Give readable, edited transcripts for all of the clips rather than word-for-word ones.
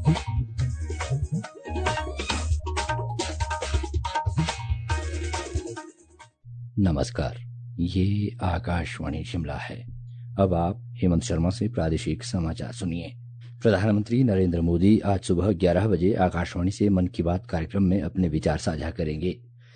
नमस्कार, ये आकाशवाणी शिमला है। अब आप हेमंत शर्मा से प्रादेशिक समाचार सुनिए। प्रधानमंत्री नरेंद्र मोदी आज सुबह 11 बजे आकाशवाणी से मन की बात कार्यक्रम में अपने विचार साझा करेंगे।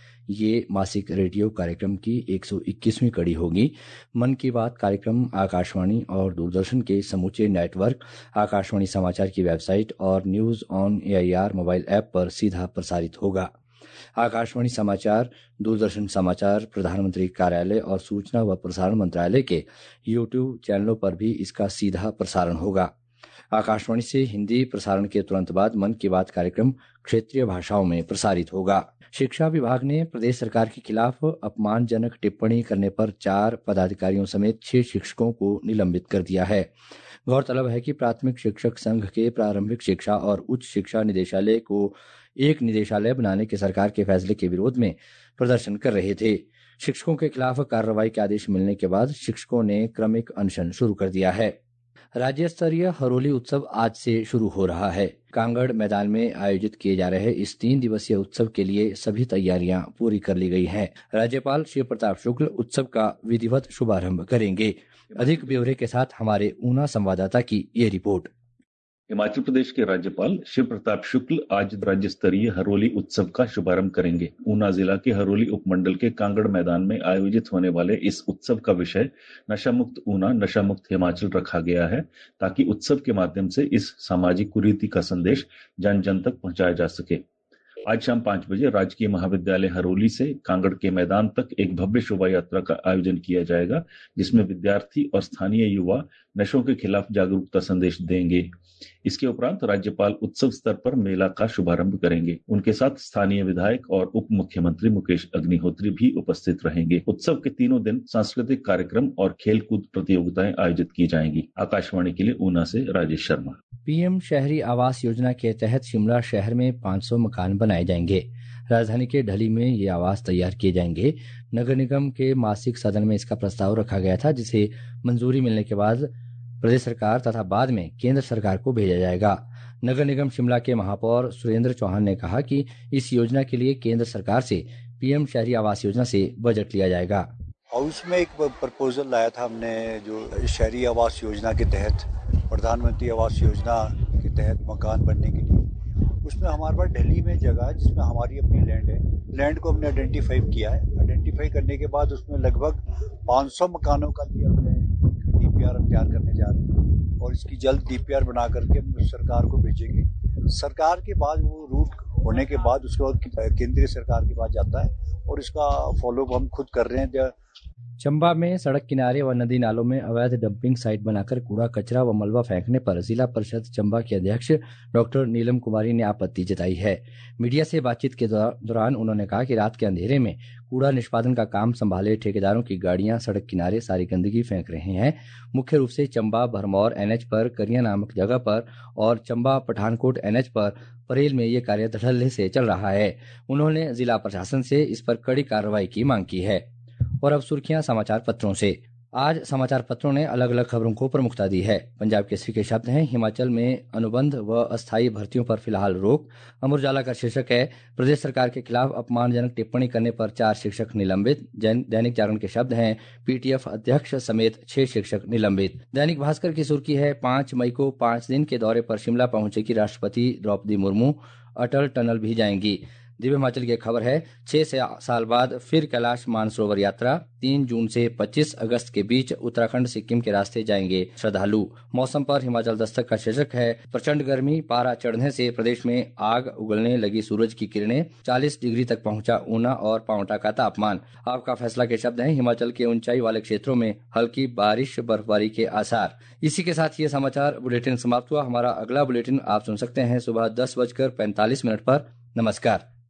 ये मासिक रेडियो कार्यक्रम की 121वीं कड़ी होगी। मन की बात कार्यक्रम आकाशवाणी और दूरदर्शन के समूचे नेटवर्क, आकाशवाणी समाचार की वेबसाइट और news on AIR mobile app पर सीधा प्रसारित होगा। आकाशवाणी समाचार, दूरदर्शन समाचार, प्रधानमंत्री कार्यालय और सूचना व प्रसारण मंत्रालय के YouTube चैनलों पर भी इसका सीधा प्रसारण होगा। आकाशवाणी से हिंदी प्रसारण के तुरंत बाद मन की बात कार्यक्रम क्षेत्रीय भाषाओं में प्रसारित होगा। शिक्षा विभाग ने प्रदेश सरकार के खिलाफ अपमानजनक टिप्पणी करने पर 4 पदाधिकारियों समेत 6 शिक्षकों को निलंबित कर दिया है। गौरतलब है कि प्राथमिक शिक्षक संघ के प्रारंभिक शिक्षा और उच्च शिक्षा निदेशालय को एक निदेशालय बनाने के सरकार के फैसले के विरोध में प्रदर्शन कर रहे थे। शिक्षकों के खिलाफ कार्रवाई के आदेश मिलने के बाद शिक्षकों ने क्रमिक अनशन शुरू कर दिया है। राज्य स्तरीय हरोली उत्सव आज से शुरू हो रहा है। कांगड़ मैदान में आयोजित किए जा रहे इस 3 दिवसीय उत्सव के लिए सभी तैयारियां पूरी कर ली गई हैं। राज्यपाल शिव प्रताप शुक्ल उत्सव का विधिवत शुभारंभ करेंगे। अधिक ब्यौरे के साथ हमारे ऊना संवाददाता की ये रिपोर्ट। हिमाचल प्रदेश के राज्यपाल शिव प्रताप शुक्ल आज राज्य स्तरीय हरोली उत्सव का शुभारंभ करेंगे। ऊना जिला के हरोली उपमंडल के कांगड़ मैदान में आयोजित होने वाले इस उत्सव का विषय नशा मुक्त ऊना, नशा मुक्त हिमाचल रखा गया है, ताकि उत्सव के माध्यम से इस सामाजिक कुरीति का संदेश जन जन तक पहुंचाया जा सके। आज शाम 5 बजे राजकीय महाविद्यालय हरोली से कांगड़ के मैदान तक एक भव्य शोभा यात्रा का आयोजन किया जाएगा, जिसमें विद्यार्थी और स्थानीय युवा नशों के खिलाफ जागरूकता संदेश देंगे। इसके उपरांत राज्यपाल उत्सव स्तर पर मेला का शुभारंभ करेंगे। उनके साथ स्थानीय विधायक और उप मुख्यमंत्री मुकेश अग्निहोत्री भी उपस्थित रहेंगे। उत्सव के 3 दिन सांस्कृतिक कार्यक्रम और खेलकूद प्रतियोगिताएं आयोजित की जाएंगी। आकाशवाणी के लिए ऊना से राजेश शर्मा। PM शहरी आवास योजना के तहत शिमला शहर में 500 मकान बनाए जाएंगे। राजधानी के ढली में ये आवास तैयार किए जाएंगे। नगर निगम के मासिक सदन में इसका प्रस्ताव रखा गया था, जिसे मंजूरी मिलने के बाद प्रदेश सरकार तथा बाद में केंद्र सरकार को भेजा जाएगा। नगर निगम शिमला के महापौर सुरेंद्र चौहान ने कहा कि इस योजना के लिए केंद्र सरकार से PM शहरी आवास योजना से बजट लिया जाएगा। हाउस में एक प्रपोजल लाया था हमने, जो शहरी आवास योजना के तहत, प्रधानमंत्री आवास योजना के तहत मकान बनने के लिए। उसमें हमारे पास दिल्ली में जगह है जिसमें हमारी अपनी लैंड है। लैंड को हमने आइडेंटिफाई किया है। आइडेंटिफाई करने के बाद उसमें लगभग 500 मकानों का लिए हमने DPR तैयार करने जा रहे हैं और इसकी जल्द DPR बना करके हम सरकार को भेजेंगे। सरकार के बाद वो रूट होने के बाद उसके बाद केंद्रीय सरकार के पास जाता है और इसका फॉलोअप हम खुद कर रहे हैं। चंबा में सड़क किनारे व नदी नालों में अवैध डंपिंग साइट बनाकर कूड़ा कचरा व मलबा फेंकने पर जिला परिषद चंबा के अध्यक्ष डॉक्टर नीलम कुमारी ने आपत्ति जताई है। मीडिया से बातचीत के दौरान उन्होंने कहा कि रात के अंधेरे में कूड़ा निष्पादन का काम संभाले ठेकेदारों की गाड़ियां सड़क किनारे सारी गंदगी फेंक रहे हैं। मुख्य रूप से चंबा भरमौर NH पर करिया नामक जगह पर और चंबा पठानकोट NH पर परेल में ये कार्य धड़ल्ले से चल रहा है। उन्होंने जिला प्रशासन से इस पर कड़ी कार्रवाई की मांग की है। और अब सुर्खियां समाचार पत्रों से। आज समाचार पत्रों ने अलग अलग खबरों को प्रमुखता दी है। पंजाब केसरी के शब्द हैं, हिमाचल में अनुबंध व अस्थायी भर्तियों पर फिलहाल रोक। अमर उजाला का शीर्षक है, प्रदेश सरकार के खिलाफ अपमानजनक टिप्पणी करने पर 4 शिक्षक निलंबित। दैनिक जागरण के शब्द हैं, PTF अध्यक्ष समेत 6 शिक्षक निलंबित। दैनिक भास्कर की सुर्खी है, 5 मई को 5 दिन के दौरे पर शिमला पहुंचेगी राष्ट्रपति द्रौपदी मुर्मू, अटल टनल भी जाएंगी। दिव्य हिमाचल की खबर है, 6 साल बाद फिर कैलाश मानसरोवर यात्रा। 3 जून से 25 अगस्त के बीच उत्तराखंड सिक्किम के रास्ते जाएंगे श्रद्धालु। मौसम पर हिमाचल दस्तक का शीर्षक है, प्रचंड गर्मी, पारा चढ़ने से प्रदेश में आग उगलने लगी सूरज की किरणें। 40 डिग्री तक पहुंचा ऊना और पांवटा का तापमान। आपका फैसला के शब्द हैं, हिमाचल के ऊंचाई वाले क्षेत्रों में हल्की बारिश बर्फबारी के आसार। इसी के साथ ये समाचार बुलेटिन समाप्त हुआ। हमारा अगला बुलेटिन आप सुन सकते हैं सुबह 10:45 पर। नमस्कार।